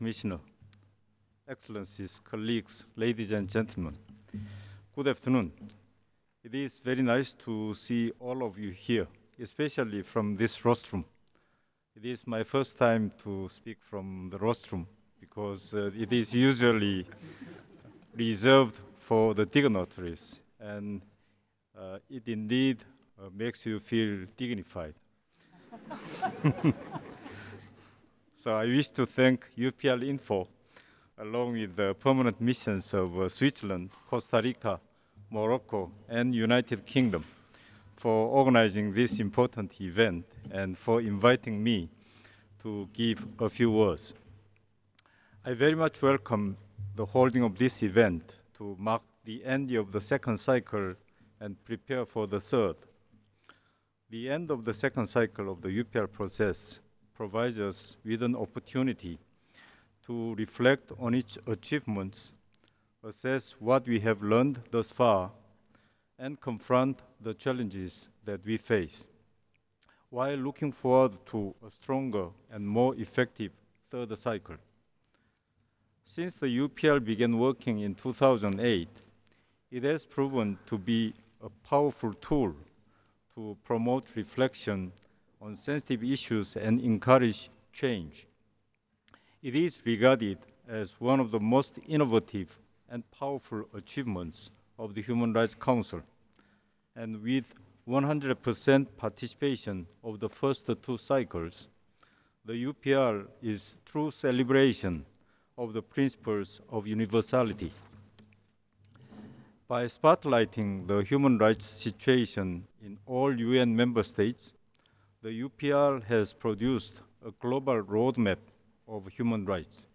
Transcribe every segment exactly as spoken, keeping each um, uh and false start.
Commissioner, Excellencies, colleagues, ladies and gentlemen, good afternoon. It is very nice to see all of you here, especially from this rostrum. It is my first time to speak from the rostrum because uh, it is usually reserved for the dignitaries, and uh, it indeed uh, makes you feel dignified. So I wish to thank U P L Info, along with the permanent missions of uh, Switzerland, Costa Rica, Morocco, and United Kingdom for organizing this important event and for inviting me to give a few words. I very much welcome the holding of this event to mark the end of the second cycle and prepare for the third. The end of the second cycle of the U P L process provides us with an opportunity to reflect on its achievements, assess what we have learned thus far, and confront the challenges that we face, while looking forward to a stronger and more effective third cycle. Since the U P L began working in two thousand eight, it has proven to be a powerful tool to promote reflection on sensitive issues and encourage change. It is regarded as one of the most innovative and powerful achievements of the Human Rights Council, and with one hundred percent participation of the first two cycles, the U P R is true celebration of the principles of universality. By spotlighting the human rights situation in all U N member states, the U P R has produced a global roadmap of human rights.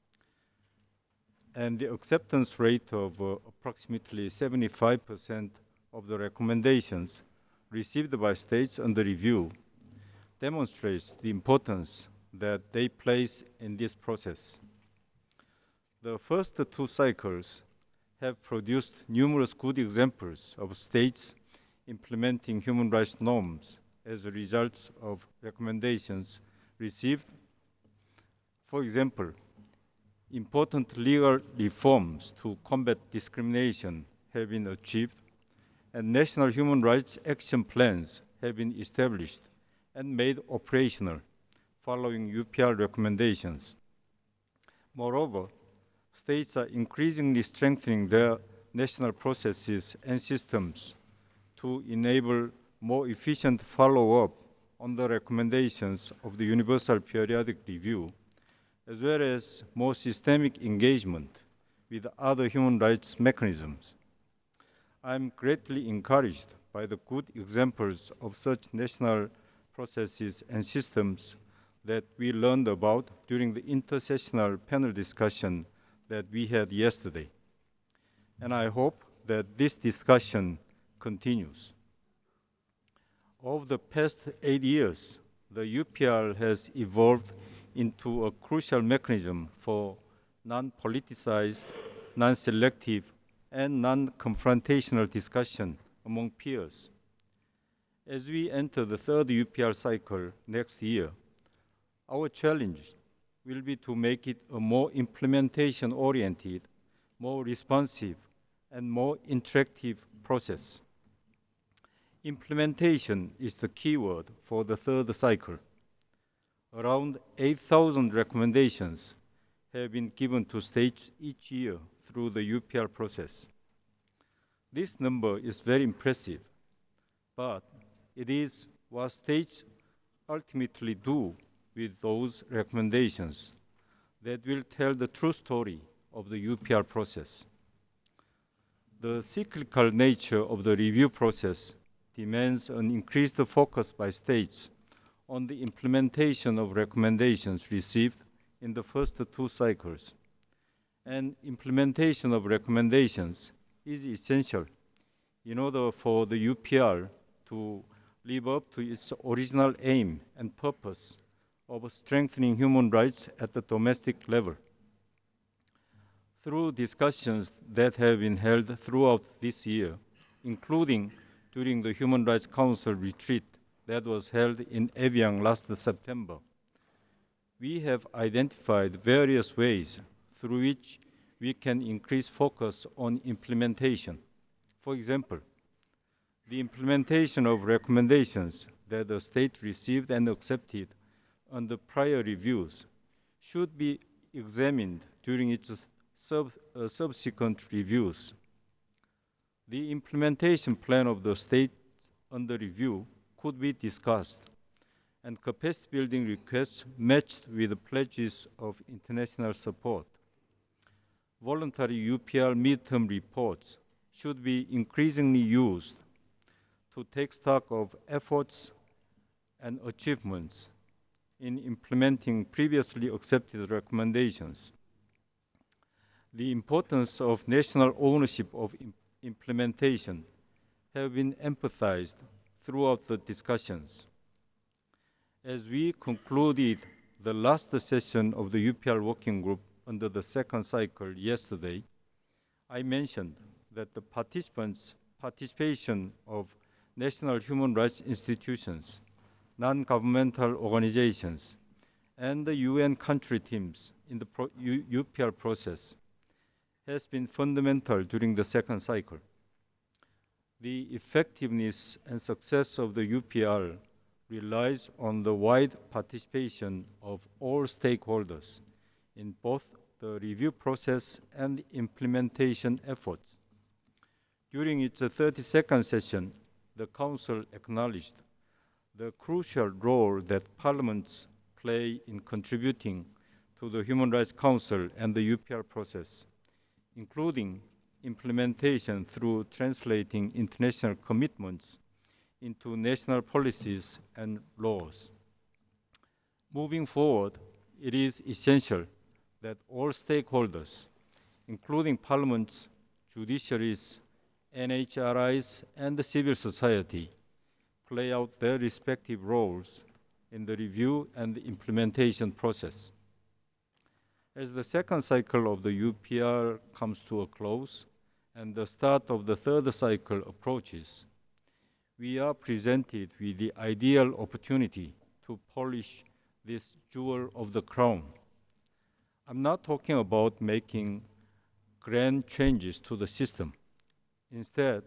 And the acceptance rate of uh, approximately seventy-five percent of the recommendations received by states under review demonstrates the importance that they place in this process. The first two cycles have produced numerous good examples of states implementing human rights norms as a result of recommendations received. For example, important legal reforms to combat discrimination have been achieved, and national human rights action plans have been established and made operational following U P R recommendations. Moreover, states are increasingly strengthening their national processes and systems to enable more efficient follow-up on the recommendations of the Universal Periodic Review, as well as more systemic engagement with other human rights mechanisms. I'm greatly encouraged by the good examples of such national processes and systems that we learned about during the intersessional panel discussion that we had yesterday. And I hope that this discussion continues. Over the past eight years, the U P R has evolved into a crucial mechanism for non-politicized, non-selective, and non-confrontational discussion among peers. As we enter the third U P R cycle next year, our challenge will be to make it a more implementation-oriented, more responsive, and more interactive process. Implementation is the key word for the third cycle. Around eight thousand recommendations have been given to states each year through the U P R process. This number is very impressive, but it is what states ultimately do with those recommendations that will tell the true story of the U P R process. The cyclical nature of the review process demands an increased focus by states on the implementation of recommendations received in the first two cycles. And implementation of recommendations is essential in order for the U P R to live up to its original aim and purpose of strengthening human rights at the domestic level. Through discussions that have been held throughout this year, including during the Human Rights Council retreat that was held in Evian last September, we have identified various ways through which we can increase focus on implementation. For example, the implementation of recommendations that the state received and accepted under prior reviews should be examined during its sub, uh, subsequent reviews. The implementation plan of the state under review could be discussed, and capacity building requests matched with pledges of international support. Voluntary U P R midterm reports should be increasingly used to take stock of efforts and achievements in implementing previously accepted recommendations. The importance of national ownership of im- implementation have been emphasized throughout the discussions. As we concluded the last session of the U P R Working Group under the second cycle yesterday, I mentioned that the participants' participation of national human rights institutions, non-governmental organizations, and the U N country teams in the pro- U- UPR process has been fundamental during the second cycle. The effectiveness and success of the U P R relies on the wide participation of all stakeholders in both the review process and implementation efforts. During its thirty-second session, the Council acknowledged the crucial role that parliaments play in contributing to the Human Rights Council and the U P R process, including implementation through translating international commitments into national policies and laws. Moving forward, it is essential that all stakeholders, including parliaments, judiciaries, N H R Is, and the civil society, play out their respective roles in the review and implementation process. As the second cycle of the U P R comes to a close and the start of the third cycle approaches, we are presented with the ideal opportunity to polish this jewel of the crown. I'm not talking about making grand changes to the system. Instead,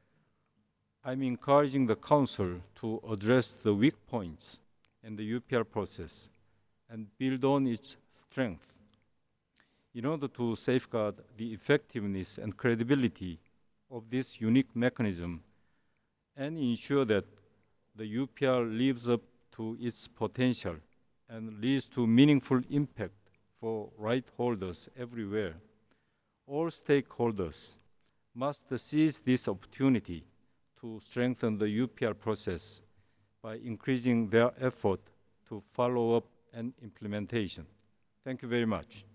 I'm encouraging the Council to address the weak points in the U P R process and build on its strength in order to safeguard the effectiveness and credibility of this unique mechanism and ensure that the U P R lives up to its potential and leads to meaningful impact for right holders everywhere. All stakeholders must seize this opportunity to strengthen the U P R process by increasing their effort to follow up and implementation. Thank you very much.